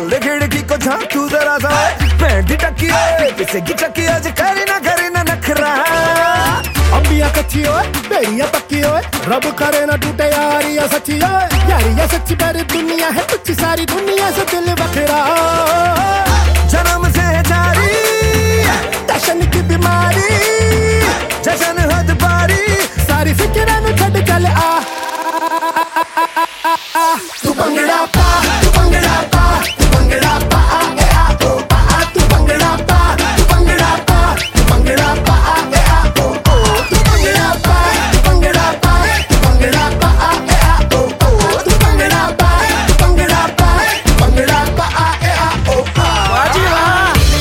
खोल खिड़की को झांक तू जरा सा, बैंड टकी किसे की चक्की आज करे ना नखरा। अंबिया कच्ची ओए बेरिया पक्की ओए, रब करे ना टूटे यारिया सच्ची ओए। यारिया सच्ची पर दुनिया है कुछ, सारी दुनिया से दिल बखरा। जन्म से जारी टशन की बीमारी, जशन हद पारी, सारी फिक्र न छड़ चल आ। तू भंगड़ा पा, तू भंगड़ा पा, तू भंगड़ा पा, ए आ ओ पा, तू भंगड़ा पा, तू भंगड़ा पा, तू भंगड़ा पा, ए आ ओ ओ, तू भंगड़ा पा, तू भंगड़ा पा, तू भंगड़ा पा, ए आ ओ ओ, तू भंगड़ा पा, तू भंगड़ा पा, तू भंगड़ा पा, ए आ ओ ओ। बाजी वाह।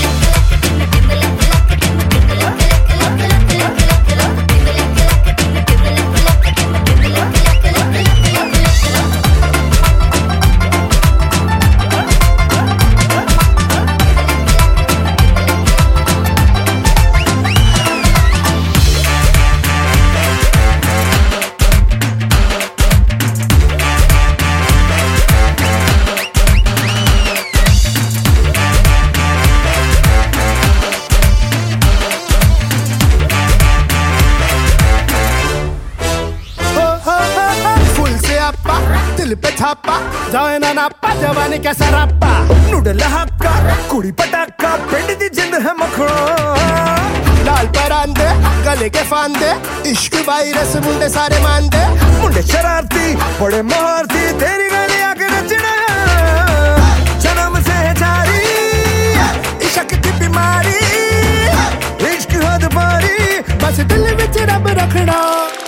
दिल पे छापा जाए ना नापा, जवानी का सरापा। नूडल हक्का कुड़ी पटाखा, पिंड दी जिंद है मखना। लाल परांदे गले के फांदे, इश्क वायरस मुंडे सारे मांदे। मुंडे शरारती बड़े महारती, तेरी गली आके नचना। जन्म से जारी इश्क की बीमारी, इश्क हद पारी, बस दिल विच रब रखना।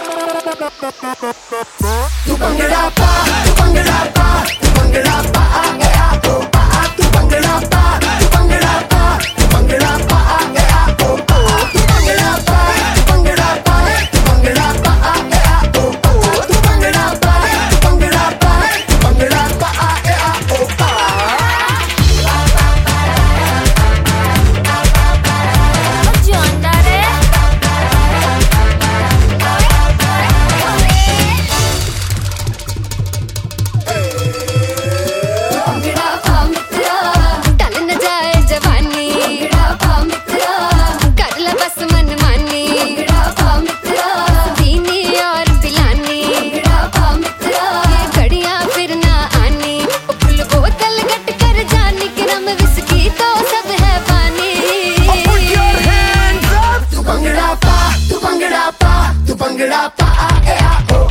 तू भंगड़ा पा, तू भंगड़ा पा, तू भंगड़ा पा, ए आ ओ पा, तू भंगड़ा पा, तू भंगड़ा पा, तू भंगड़ा पा, ए आ ओ ओ, तू भंगड़ा पा, तू भंगड़ा पा, तू भंगड़ा पा, ए आ ओ ओ, तू भंगड़ा पा, तू भंगड़ा पा, तू भंगड़ा पा, ए आ ओ पा। Bangada pa, e a o